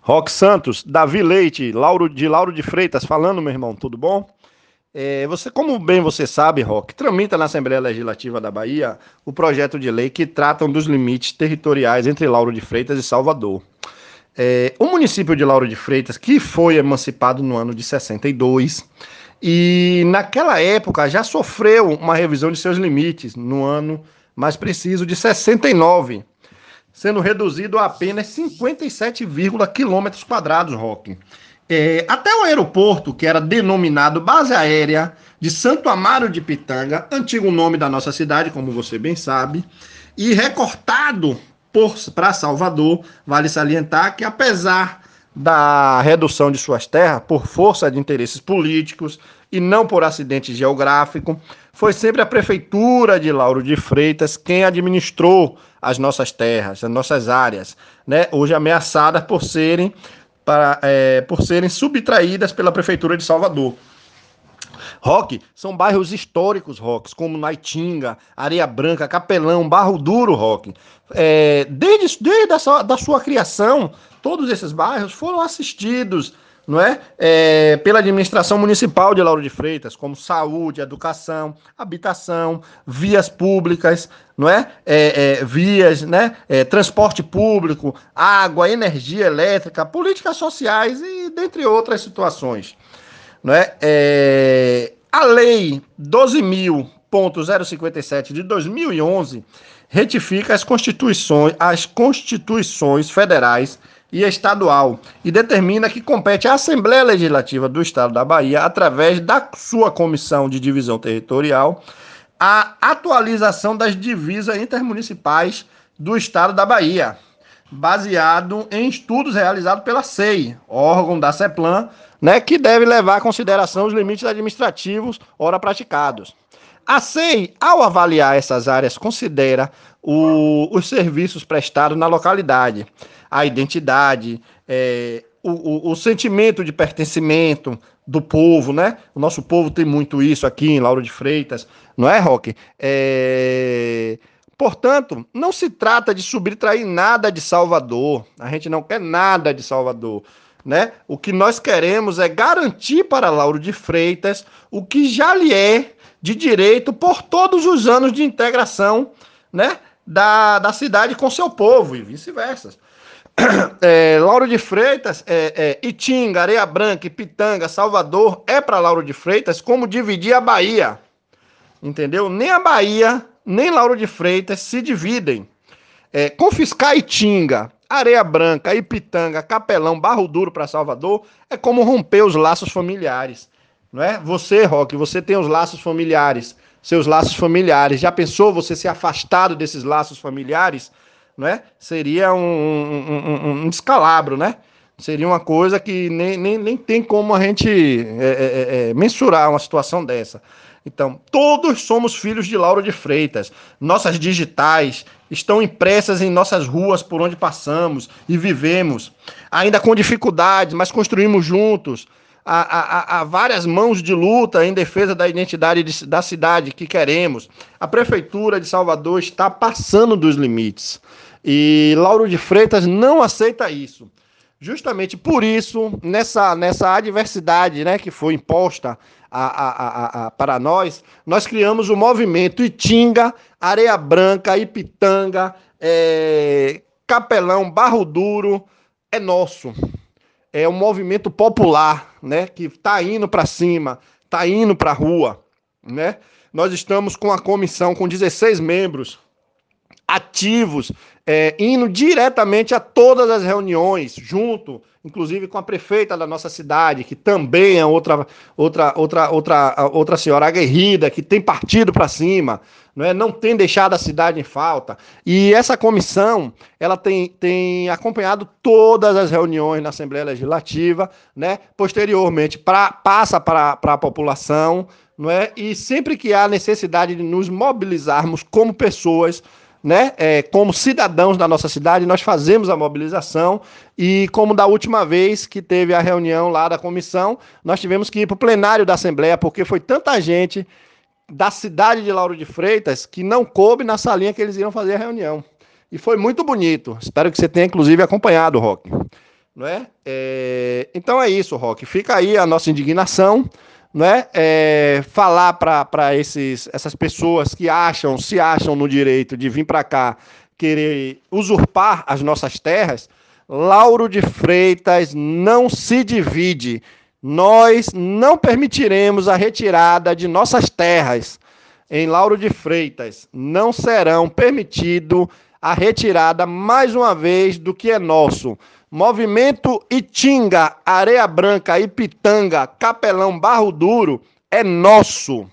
Roque Santos, Davi Leite, Lauro de Freitas falando, meu irmão, tudo bom? Como bem você sabe, Roque, tramita na Assembleia Legislativa da Bahia o projeto de lei que tratam dos limites territoriais entre Lauro de Freitas e Salvador. O município de Lauro de Freitas, que foi emancipado no ano de 62, e naquela época já sofreu uma revisão de seus limites, no ano mais preciso de 69, sendo reduzido a apenas 57 quilômetros quadrados, Roque. Até o aeroporto, que era denominado Base Aérea de Santo Amaro de Pitanga, antigo nome da nossa cidade, como você bem sabe, e recortado para Salvador, vale salientar que apesar da redução de suas terras por força de interesses políticos e não por acidente geográfico, foi sempre a prefeitura de Lauro de Freitas quem administrou as nossas terras, as nossas áreas, né? Hoje ameaçadas por serem subtraídas pela prefeitura de Salvador. Roque, são bairros históricos, Roque, como Naitinga, Areia Branca, Capelão, Barro Duro, Roque. Desde da sua criação, todos esses bairros foram assistidos, não é? Pela administração municipal de Lauro de Freitas, como saúde, educação, habitação, vias públicas, não é? Vias, né? Transporte público, água, energia elétrica, políticas sociais e dentre outras situações. Não é? A Lei 12.057 de 2011 retifica as constituições federais e estadual e determina que compete à Assembleia Legislativa do Estado da Bahia, através da sua Comissão de Divisão Territorial, a atualização das divisas intermunicipais do Estado da Bahia, baseado em estudos realizados pela SEI, órgão da CEPLAN, né, que deve levar em consideração os limites administrativos ora praticados. A SEI, ao avaliar essas áreas, considera os serviços prestados na localidade, a identidade, o sentimento de pertencimento do povo, né? O nosso povo tem muito isso aqui em Lauro de Freitas, não é, Roque? Portanto, não se trata de subtrair nada de Salvador. A gente não quer nada de Salvador, né? O que nós queremos é garantir para Lauro de Freitas o que já lhe é de direito por todos os anos de integração, né, da cidade com seu povo e vice-versa. Lauro de Freitas, Itinga, Areia Branca, Pitanga, Salvador é para Lauro de Freitas como dividir a Bahia, entendeu? Nem a Bahia nem Lauro de Freitas se dividem. Confiscar Itinga, Areia Branca, Ipitanga, Capelão, Barro Duro para Salvador é como romper os laços familiares, não é? Você, Roque, você tem os laços familiares, seus laços familiares. Já pensou você ser afastado desses laços familiares? Não é? Seria um descalabro, né? Seria uma coisa que nem tem como a gente mensurar uma situação dessa. Então, todos somos filhos de Lauro de Freitas. Nossas digitais estão impressas em nossas ruas por onde passamos e vivemos. Ainda com dificuldades, mas construímos juntos. Há várias mãos de luta em defesa da identidade da cidade que queremos. A Prefeitura de Salvador está passando dos limites. E Lauro de Freitas não aceita isso. Justamente por isso, nessa adversidade, né, que foi imposta para nós criamos o movimento Itinga, Areia Branca, Ipitanga, Capelão, Barro Duro, é nosso. É um movimento popular, né, que está indo para cima, está indo para a rua, né? Nós estamos com a comissão com 16 membros ativos, indo diretamente a todas as reuniões, junto, inclusive com a prefeita da nossa cidade, que também é outra senhora aguerrida, que tem partido para cima, não tem deixado a cidade em falta. E essa comissão, ela tem acompanhado todas as reuniões na Assembleia Legislativa, né? Posteriormente passa para a população, não é? E sempre que há necessidade de nos mobilizarmos como pessoas, né, como cidadãos da nossa cidade, nós fazemos a mobilização. E como da última vez que teve a reunião lá da comissão, nós tivemos que ir para o plenário da Assembleia, porque foi tanta gente da cidade de Lauro de Freitas que não coube na salinha que eles iam fazer a reunião. E foi muito bonito. Espero que você tenha, inclusive, acompanhado, Roque. não é? Então é isso, Roque. Fica aí a nossa indignação, não é? Falar para essas pessoas que se acham no direito de vir para cá querer usurpar as nossas terras. Lauro de Freitas não se divide. Nós não permitiremos a retirada de nossas terras. Em Lauro de Freitas não serão permitido a retirada mais uma vez do que é nosso. Movimento Itinga, Areia Branca, Ipitanga, Capelão, Barro Duro é nosso.